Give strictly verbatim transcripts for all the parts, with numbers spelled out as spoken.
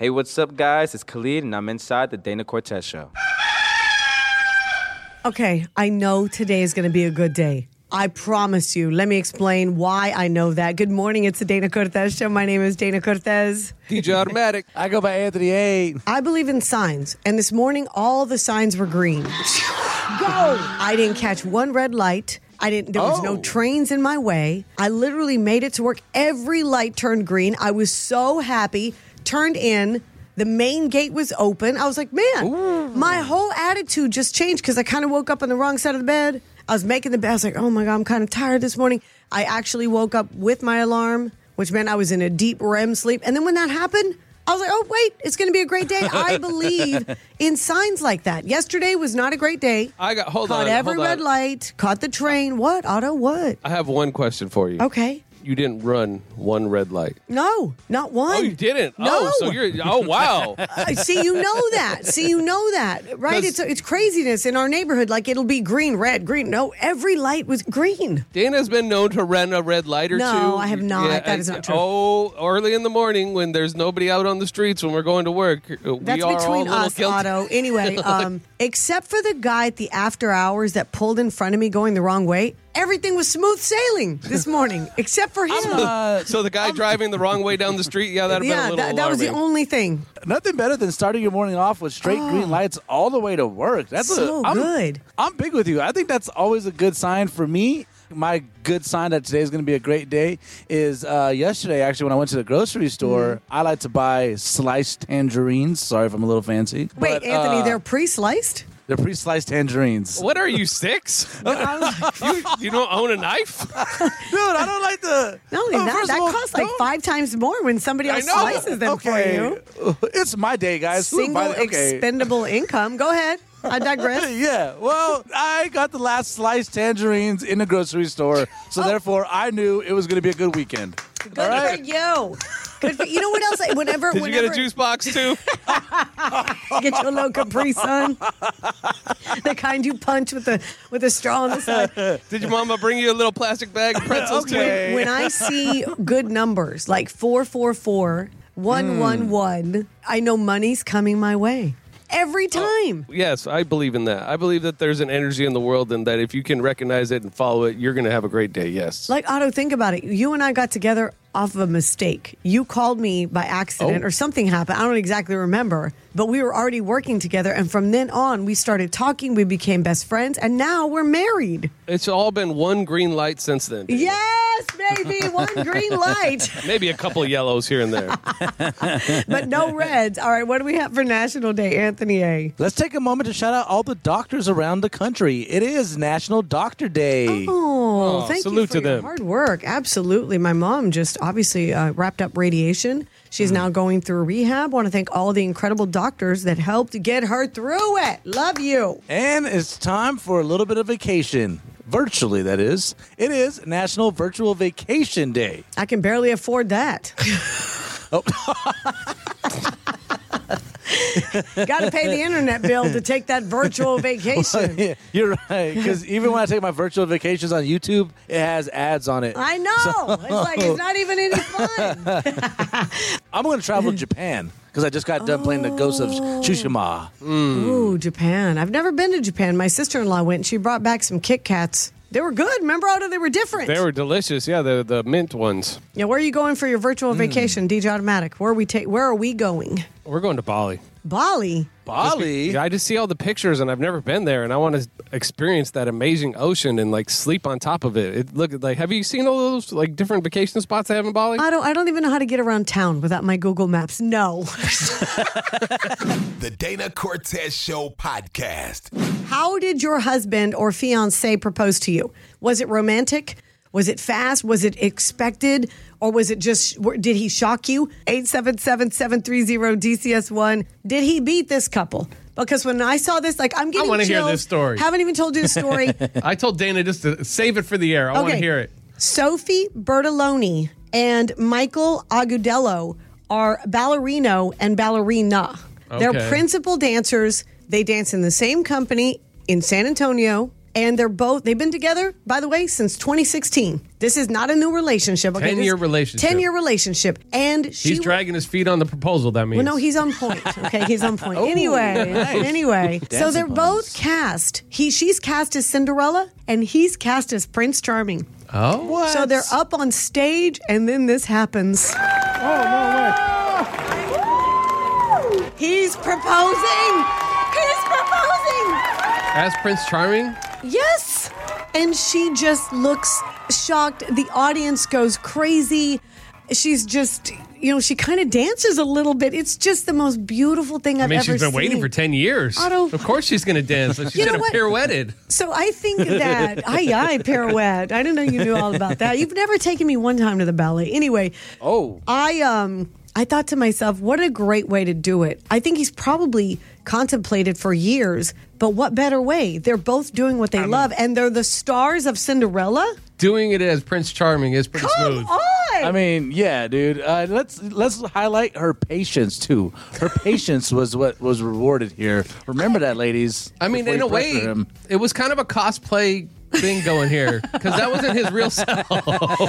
Hey, what's up, guys? It's Khalid, and I'm inside the Dana Cortez Show. Okay, I know today is going to be a good day. I promise you. Let me explain why I know that. Good morning. It's the Dana Cortez Show. My name is Dana Cortez. D J Automatic. I go by Anthony A. I believe in signs. And this morning, all the signs were green. Go! I didn't catch one red light. I didn't. There was Oh. no trains in my way. I literally made it to work. Every light turned green. I was so happy. Turned in. The main gate was open. I was like, man, Ooh. my whole attitude just changed because I kind of woke up on the wrong side of the bed. I was making the bed. I was like, oh my God, I'm kind of tired this morning. I actually woke up with my alarm, which meant I was in a deep R E M sleep. And then when that happened, I was like, oh, wait, it's going to be a great day. I believe in signs like that. Yesterday was not a great day. I got, hold caught on. Caught every hold red on. light, caught the train. What, Otto, what? I have one question for you. Okay. You didn't run one red light. No, not one. Oh, you didn't? No. Oh, so you're, oh, wow. Uh, See, you know that. See, you know that, right? It's it's craziness in our neighborhood. Like, it'll be green, red, green. No, every light was green. Dana's been known to run a red light or no, two. No, I have not. Yeah, that is not true. Oh, early in the morning when there's nobody out on the streets when we're going to work. That's we are between all us, guilty. Otto. Anyway, um, except for the guy at the after hours that pulled in front of me going the wrong way, everything was smooth sailing this morning, except for him. Uh, so the guy driving the wrong way down the street, yeah, that'd have yeah, been a little that, that was the alarming. only thing. Nothing better than starting your morning off with straight Oh. green lights all the way to work. That's So a, I'm, good. I'm big with you. I think that's always a good sign for me. My good sign that today is going to be a great day is uh, yesterday, actually, when I went to the grocery store, Mm. I like to buy sliced tangerines. Sorry if I'm a little fancy. Wait, but, Anthony, uh, they're pre-sliced? They're pre-sliced tangerines. What are you, six? you, you don't own a knife? Dude, I don't like the... Not only Oh, that, first that of all, costs like don't- five times more when somebody I else know. slices them okay. for you. It's my day, guys. Who Single invited- okay. expendable income. Go ahead. I digress. Yeah, well, I got the last sliced tangerines in the grocery store, so Oh. therefore I knew it was going to be a good weekend. Good All for right? you. Good for, you know what else? Whenever, Did whenever you get a juice box, too? Get your little Capri Sun, the kind you punch with the with a straw on the side. Did your mama bring you a little plastic bag of pretzels, Okay. too? When I see good numbers like four four four, one one one, I know money's coming my way every time. Yes, I believe in that. I believe that there's an energy in the world and that if you can recognize it and follow it, you're going to have a great day, yes. Like, Otto, think about it. You and I got together off of a mistake. You called me by accident Oh. or something happened. I don't exactly remember. But we were already working together. And from then on, we started talking. We became best friends. And now we're married. It's all been one green light since then. Yes, baby. One green light. Maybe a couple of yellows here and there. But no reds. All right, what do we have for National Day, Anthony A? Let's take a moment to shout out all the doctors around the country. It is National Doctor Day. Oh, Oh, thank you salute for to your them. hard work. Absolutely. My mom just obviously uh, wrapped up radiation. She's Mm. now going through rehab. Want to thank all the incredible doctors that helped get her through it. Love you. And it's time for a little bit of vacation. Virtually, that is. It is National Virtual Vacation Day. I can barely afford that. Got to pay the internet bill to take that virtual vacation. Yeah, you're right. Because even when I take my virtual vacations on YouTube, it has ads on it. I know. It's like it's not even any fun. I'm going to travel to Japan because I just got done playing the Ghost of Tsushima. Ooh, Japan. I've never been to Japan. My sister-in-law went and she brought back some Kit Kats. They were good. Remember, Otto? They were different. They were delicious. Yeah, the, the mint ones. Yeah, where are you going for your virtual vacation, D J Automatic? Where are we ta- Where are we going? We're going to Bali. Bali. Bali? Yeah, I just see all the pictures and I've never been there and I want to experience that amazing ocean and like sleep on top of it. It look like have you seen all those like different vacation spots they have in Bali? I don't. I don't even know how to get around town without my Google Maps. No. The Dana Cortez Show podcast. How did your husband or fiance propose to you? Was it romantic? Was it fast? Was it expected? Or was it just, did he shock you? eight seven seven, seven three zero, D C S one. Did he beat this couple? Because when I saw this, like, I'm getting wanna hear chills. this story. Haven't even told you the story. I told Dana just to save it for the air. I want to hear it. Sophie Bertoloni and Michael Agudelo are ballerino and ballerina. They're Okay. principal dancers. They dance in the same company in San Antonio. And they're both, they've been together, by the way, since twenty sixteen. This is not a new relationship. Okay? ten-year This- relationship. ten-year relationship. And she He's dragging his feet on the proposal, that means. Well, no, he's on point. Okay, he's on point. Oh, anyway, nice. anyway, so Dancing they're puns. both cast. He, she's cast as Cinderella, and he's cast as Prince Charming. Oh? What? So they're up on stage, and then this happens. He's proposing. He's proposing. As Prince Charming? Yes. And she just looks shocked. The audience goes crazy. She's just, you know, she kind of dances a little bit. It's just the most beautiful thing I've I mean, ever she's been seen. waiting for ten years. Otto. Of course she's going to dance. She's You know going to what? pirouetted. So I think that, aye, aye, pirouette. I didn't know you knew all about that. You've never taken me one time to the ballet. Anyway, Oh. I um I thought to myself, what a great way to do it. I think he's probably contemplated for years, but what better way? They're both doing what they love, and they're the stars of Cinderella. Doing it as Prince Charming is pretty Come smooth. on! I mean, yeah, dude. Uh, let's let's highlight her patience too. Her patience was what was rewarded here. Remember that, ladies. I mean, before in you a way, pressure him. it was kind of a cosplay thing going here because that wasn't his real self. No,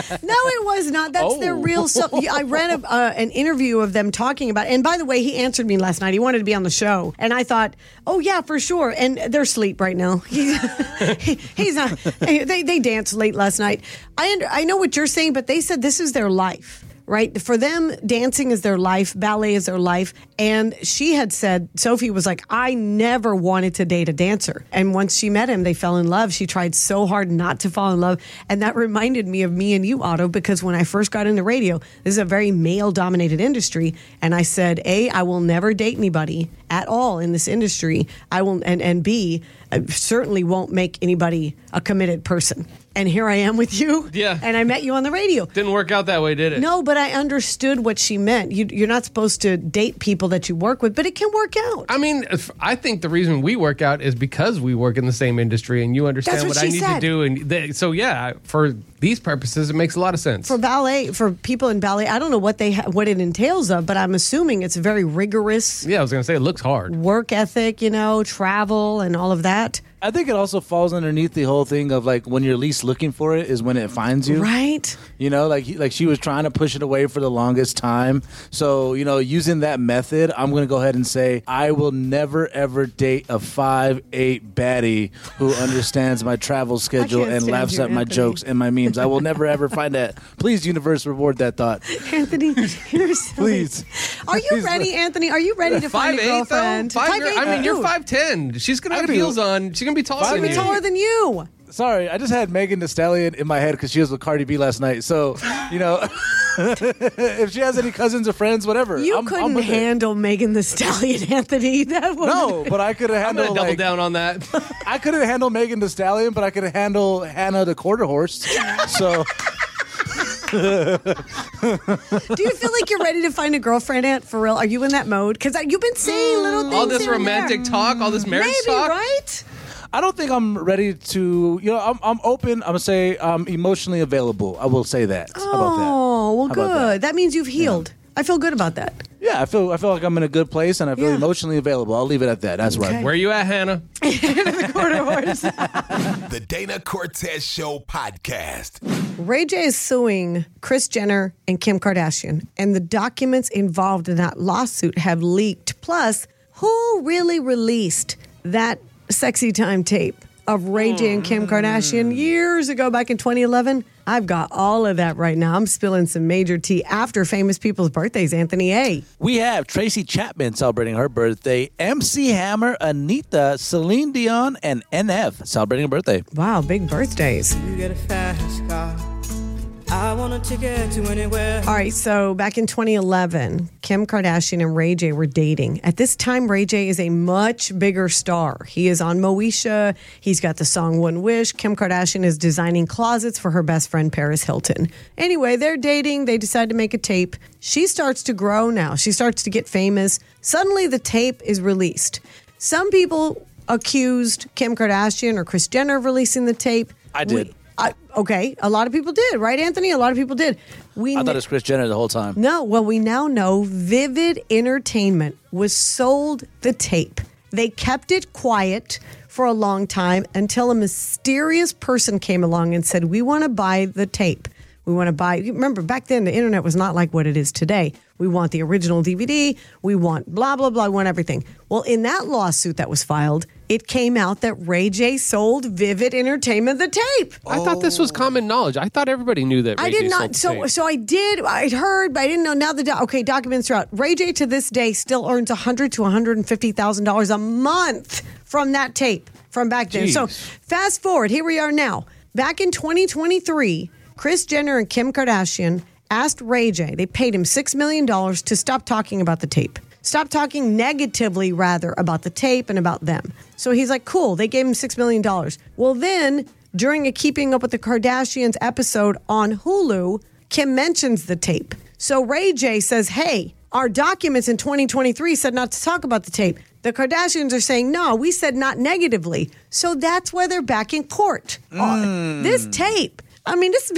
it was not. That's their Oh. real self. Yeah, I read a, uh, an interview of them talking about. And by the way, he answered me last night. He wanted to be on the show, and I thought, oh yeah, for sure. And they're asleep right now. He's, he, he's not. They they danced late last night. I under, I know what you're saying, but they said this is their life. Right? For them, dancing is their life, ballet is their life. And she had said, Sophie was like, I never wanted to date a dancer. And once she met him, they fell in love. She tried so hard not to fall in love. And that reminded me of me and you, Otto, because when I first got into radio, this is a very male dominated industry. And I said, A, I will never date anybody at all in this industry. I will, and, and B, I certainly won't make anybody a committed person. And here I am with you. Yeah. And I met you on the radio. Didn't work out that way, did it? No, but I understood what she meant. You, you're not supposed to date people that you work with, but it can work out. I mean, if- I think the reason we work out is because we work in the same industry and you understand That's what what, I she need said. to do. And they, so, yeah, for these purposes, it makes a lot of sense. For ballet, for people in ballet, I don't know what they ha- what it entails of, but I'm assuming it's a very rigorous yeah, I was going to say it looks hard. work ethic, you know, travel and all of that. I think it also falls underneath the whole thing of like when you're least looking for it is when it finds you. Right? You know, like he- like she was trying to push it away for the longest time. So, you know, using that method, I'm going to go ahead and say I will never ever date a five eight baddie who understands my travel schedule can't and stand laughs you, at my Anthony. jokes and my memes. I will never ever find that. Please, universe, reward that thought. Anthony, you're silly. Please. Are you Please. ready, Anthony? Are you ready to find Five a eight though. girlfriend? Five, eight, I mean, you're dude. five ten. She's gonna I have feel- heels on. She's gonna be taller Five than She'll be you. taller than you. Sorry, I just had Megan Thee Stallion in my head because she was with Cardi B last night. So, you know, if she has any cousins or friends, whatever. You I'm, couldn't I'm with it. handle Megan the Stallion, Anthony. That would No, but I could have I'm gonna handled double like, down on that. I couldn't handle Megan Thee Stallion, but I could handle Hannah the quarter horse. So Do you feel like you're ready to find a girlfriend, Aunt? For real? Are you in that mode? Because you've been saying little things. all this here and romantic there. talk, all this marriage Maybe, talk. right? I don't think I'm ready to. You know, I'm I'm open. I'm gonna say I'm emotionally available. I will say that. How about that? Oh, well, How good. about That? that? means you've healed. I feel good about that. Yeah, I feel I feel like I'm in a good place and I feel Yeah. emotionally available. I'll leave it at that. That's Okay. right. Where you at, Hannah? Quarter horse. The Dana Cortez Show podcast. Ray J is suing Kris Jenner and Kim Kardashian, and the documents involved in that lawsuit have leaked. Plus, who really released that sexy time tape of Ray J and Kim Kardashian years ago, back in twenty eleven? I've got all of that right now. I'm spilling some major tea after famous people's birthdays, Anthony A. We have Tracy Chapman celebrating her birthday, M C Hammer, Anita, Celine Dion, and N F celebrating her birthday. Wow, big birthdays. You get a fast car. I want a ticket to anywhere. All right, so back in twenty eleven, Kim Kardashian and Ray J were dating. At this time, Ray J is a much bigger star. He is on Moesha. He's got the song One Wish. Kim Kardashian is designing closets for her best friend, Paris Hilton. Anyway, they're dating. They decide to make a tape. She starts to grow now. She starts to get famous. Suddenly, the tape is released. Some people accused Kim Kardashian or Kris Jenner of releasing the tape. I did. We- I, okay, a lot of people did, right, Anthony? A lot of people did. We I kn- thought it was Kris Jenner the whole time. no, well, we now know Vivid Entertainment was sold the tape. They kept it quiet for a long time until a mysterious person came along and said, we want to buy the tape. We want to buy, remember back then the internet was not like what it is today. We want the original D V D. We want blah, blah, blah. We want everything. Well, in that lawsuit that was filed, it came out that Ray J sold Vivid Entertainment the tape. I thought this was common knowledge. I thought everybody knew that Ray I did J not. sold the So, tape. so I did. I heard, but I didn't know. Now the do- okay documents are out. Ray J to this day still earns a hundred to one hundred and fifty thousand dollars a month from that tape from back then. Jeez. So fast forward, here we are now. Back in twenty twenty-three, Kris Jenner and Kim Kardashian asked Ray J. They paid him six million dollars to stop talking about the tape. Stop talking negatively, rather, about the tape and about them. So he's like, cool. They gave him six million dollars. Well, then, during a Keeping Up with the Kardashians episode on Hulu, Kim mentions the tape. So Ray J says, hey, our documents in twenty twenty-three said not to talk about the tape. The Kardashians are saying, no, we said not negatively. So that's why they're back in court. Mm. This tape. I mean, this...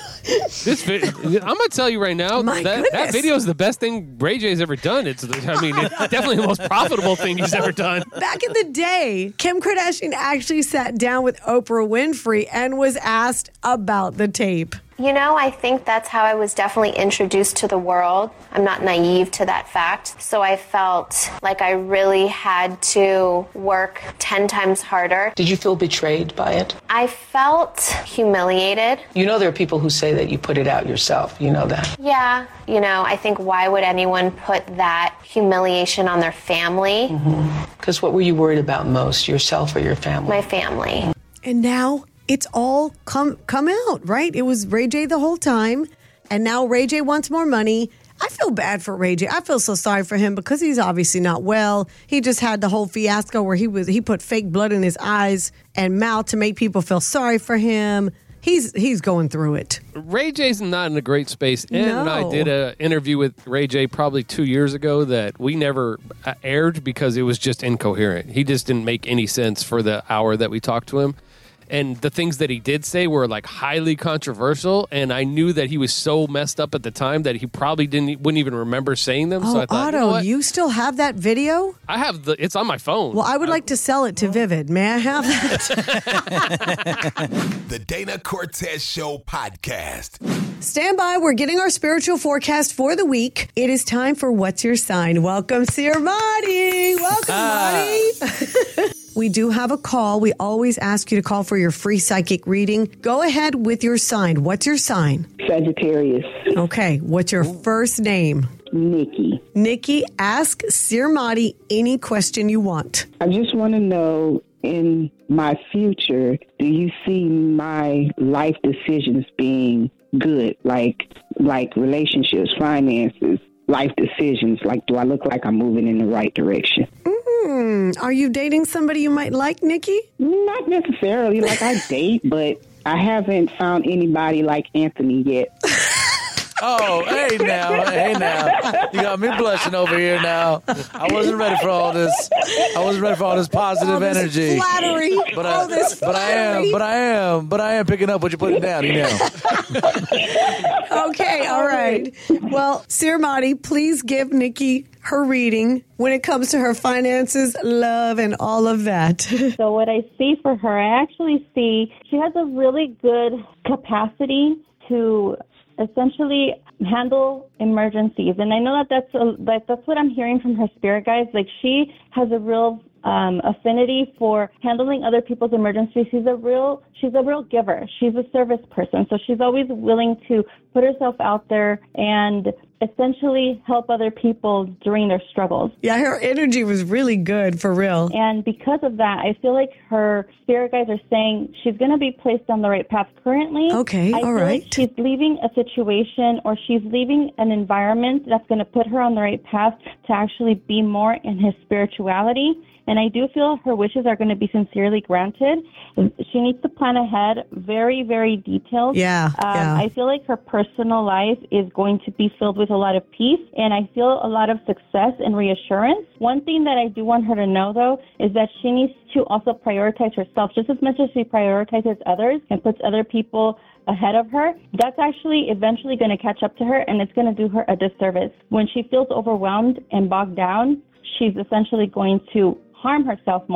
This vi- I'm gonna tell you right now, My that, goodness. that video is the best thing Ray J's ever done. It's, I mean, it's definitely the most profitable thing he's ever done. Back in the day, Kim Kardashian actually sat down with Oprah Winfrey and was asked about the tape. You know, I think that's how I was definitely introduced to the world. I'm not naive to that fact. So I felt like I really had to work ten times harder. Did you feel betrayed by it? I felt humiliated. You know there are people who say that you put it out yourself. You know that. Yeah, you know, I think why would anyone put that humiliation on their family? Because mm-hmm. what were you worried about most, yourself or your family? My family. And now it's all come come out, right? It was Ray J the whole time, and now Ray J wants more money. I feel bad for Ray J. I feel so sorry for him because he's obviously not well. He just had the whole fiasco where he was he put fake blood in his eyes and mouth to make people feel sorry for him. He's he's going through it. Ray J's not in a great space. And No. I did an interview with Ray J probably two years ago that we never uh, aired because it was just incoherent. He just didn't make any sense for the hour that we talked to him. And the things that he did say were like highly controversial, and I knew that he was so messed up at the time that he probably didn't wouldn't even remember saying them. Oh, so I thought, Otto, you know what? you still have that video? I have the. It's on my phone. Well, I would like to sell it to Vivid. May I have that? The Dana Cortez Show podcast. Stand by. We're getting our spiritual forecast for the week. It is time for What's Your Sign? Welcome, Sir Marty. Welcome, Marty. We do have a call. We always ask you to call for your free psychic reading. Go ahead with your sign. What's your sign? Sagittarius. Okay. What's your first name? Nikki. Nikki, ask Sir Marty any question you want. I just want to know, in my future, do you see my life decisions being good? Like, like relationships, finances, life decisions. Like, do I look like I'm moving in the right direction? Hmm. Are you dating somebody you might like, Nikki? Not necessarily. Like, I date, but I haven't found anybody like Anthony yet. Oh, hey now, hey now. You got me blushing over here now. I wasn't ready for all this. I wasn't ready for all this positive All this energy. flattery. But All I, this but I am, flattery. but I am, but I am picking up what you're putting down, you know. Okay, all right. Well, Sir Marty, please give Nikki her reading when it comes to her finances, love, and all of that. So what I see for her, I actually see she has a really good capacity to essentially handle emergencies. And I know that that's, a, that that's what I'm hearing from her spirit guides. Like, she has a real um, affinity for handling other people's emergencies. She's a real, she's a real giver. She's a service person. So she's always willing to put herself out there and essentially help other people during their struggles. Yeah, her energy was really good, for real. And because of that, I feel like her spirit guides are saying she's going to be placed on the right path currently. Okay, I all feel right. like she's leaving a situation, or she's leaving an environment that's going to put her on the right path to actually be more in his spirituality. And I do feel her wishes are going to be sincerely granted. She needs to plan ahead, very, very detailed. Yeah, um, yeah. I feel like her personal life is going to be filled with a lot of peace, and I feel a lot of success and reassurance. One thing that I do want her to know, though, is that she needs to also prioritize herself just as much as she prioritizes others and puts other people ahead of her. That's actually eventually going to catch up to her, and it's going to do her a disservice. When she feels overwhelmed and bogged down, she's essentially going to harm herself more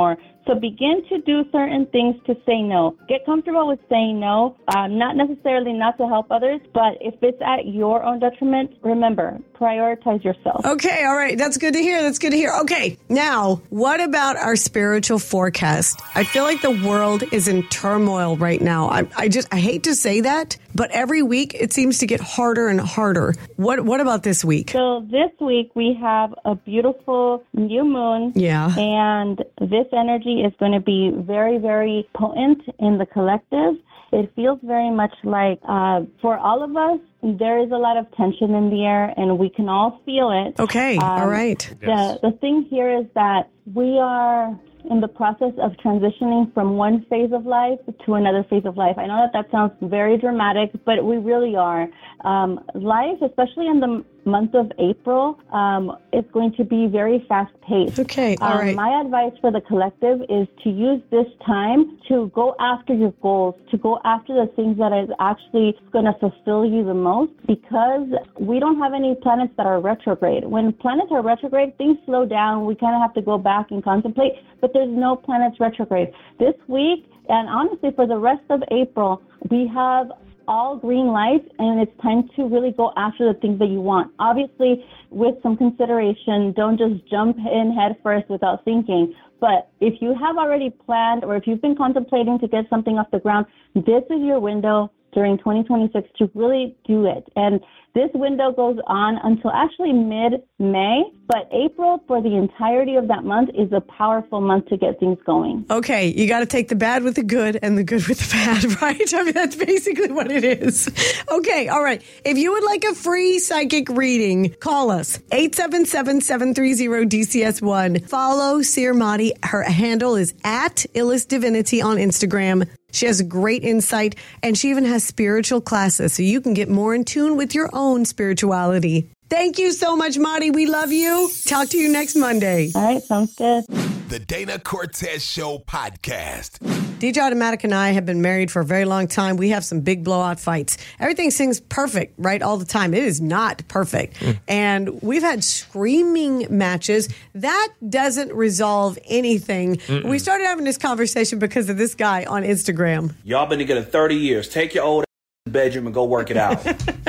So begin to do certain things to say no. Get comfortable with saying no, uh, not necessarily not to help others, but if it's at your own detriment, remember, prioritize yourself. Okay, all right. That's good to hear. That's good to hear. Okay, now, what about our spiritual forecast? I feel like the world is in turmoil right now. I, I just, I hate to say that, but every week it seems to get harder and harder. What, what about this week? So this week we have a beautiful new moon. Yeah. And this energy is going to be very, very potent in the collective. It feels very much like uh, for all of us, there is a lot of tension in the air, and we can all feel it. Okay, um, all right. The, the thing here is that we are in the process of transitioning from one phase of life to another phase of life. I know that that sounds very dramatic, but we really are. Um, life, especially in the month of April, um, is going to be very fast-paced. Okay, all um, right. My advice for the collective is to use this time to go after your goals, to go after the things that is actually going to fulfill you the most, because we don't have any planets that are retrograde. When planets are retrograde, things slow down. We kind of have to go back and contemplate, but there's no planets retrograde. This week, and honestly for the rest of April, we have all green lights, and it's time to really go after the things that you want. Obviously, with some consideration, don't just jump in head first without thinking. But if you have already planned, or if you've been contemplating to get something off the ground, this is your window during twenty twenty-six to really do it. And this window goes on until actually mid-May, but April for the entirety of that month is a powerful month to get things going. Okay, you got to take the bad with the good and the good with the bad, right? I mean, that's basically what it is. Okay, all right. If you would like a free psychic reading, call us, eight seven seven, seven three zero, D C S one. Follow Seer Mahdi. Her handle is at Illest Divinity on Instagram. She has great insight, and she even has spiritual classes, so you can get more in tune with your own spirituality. Thank you so much, Mahdi. We love you. Talk to you next Monday. All right, sounds good. The Dana Cortez Show podcast. D J Automatic and I have been married for a very long time. We have some big blowout fights. Everything seems perfect, right, all the time. It is not perfect. Mm. And we've had screaming matches. That doesn't resolve anything. Mm-mm. We started having this conversation because of this guy on Instagram. Y'all been together thirty years. Take your old ass to the bedroom and go work it out.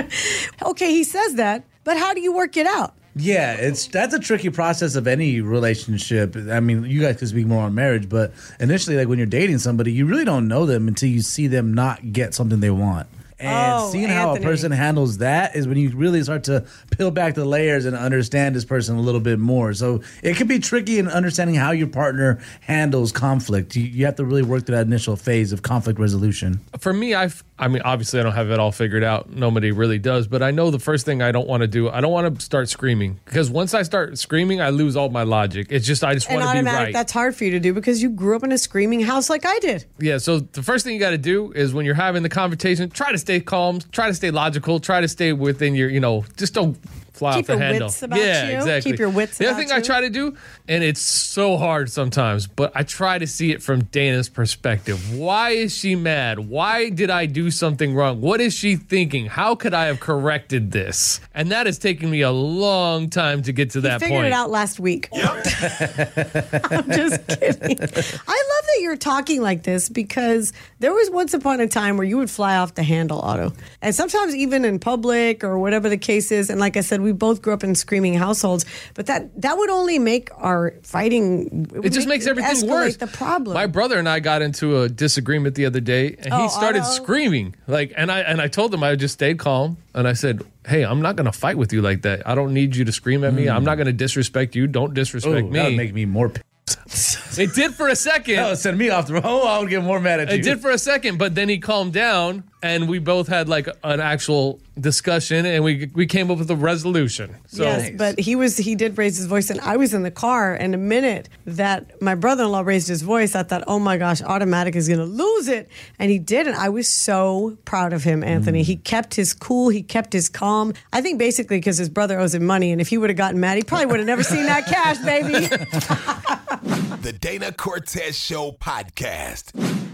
Okay, he says that, but how do you work it out? Yeah, it's that's a tricky process of any relationship. I mean, you guys could speak more on marriage, but initially, like when you're dating somebody, you really don't know them until you see them not get something they want. And oh, seeing Anthony. how a person handles that is when you really start to peel back the layers and understand this person a little bit more. So it can be tricky in understanding how your partner handles conflict. You, you have to really work through that initial phase of conflict resolution. For me, I've, I mean, obviously I don't have it all figured out. Nobody really does. But I know the first thing I don't want to do, I don't want to start screaming. Because once I start screaming, I lose all my logic. It's just, I just want to be right. That's hard for you to do because you grew up in a screaming house like I did. Yeah, so the first thing you got to do is when you're having the conversation, try to stay calm, try to stay logical, try to stay within your, you know, just don't fly Keep off the your handle. Wits about yeah, you. exactly. Keep your wits The about other thing you. I try to do, and it's so hard sometimes, but I try to see it from Dana's perspective. Why is she mad? Why did I do something wrong? What is she thinking? How could I have corrected this? And that has taken me a long time to get to he that figured point. it out last week. Yep. I'm just kidding. I love that you're talking like this because there was once upon a time where you would fly off the handle, Otto. And sometimes even in public or whatever the case is. And like I said, we both grew up in screaming households, but that that would only make our fighting. It, it just make, makes everything escalate worse. The problem. My brother and I got into a disagreement the other day, and oh, he started Otto? screaming. Like, and I and I told him I just stayed calm, and I said, "Hey, I'm not going to fight with you like that. I don't need you to scream at me. Mm. I'm not going to disrespect you. Don't disrespect Ooh, me." That would make me more. P- It did for a second. That would send me off the road. Oh, I would get more mad at you. It did for a second, but then he calmed down, and we both had like an actual discussion, and we we came up with a resolution. So. Yes, but he was he did raise his voice, and I was in the car, and the minute that my brother-in-law raised his voice, I thought, oh my gosh, Automatic is going to lose it, and he didn't. I was so proud of him, Anthony. Mm. He kept his cool, he kept his calm. I think basically because his brother owes him money, and if he would have gotten mad, he probably would have never seen that cash, baby. The Dana Cortez Show podcast.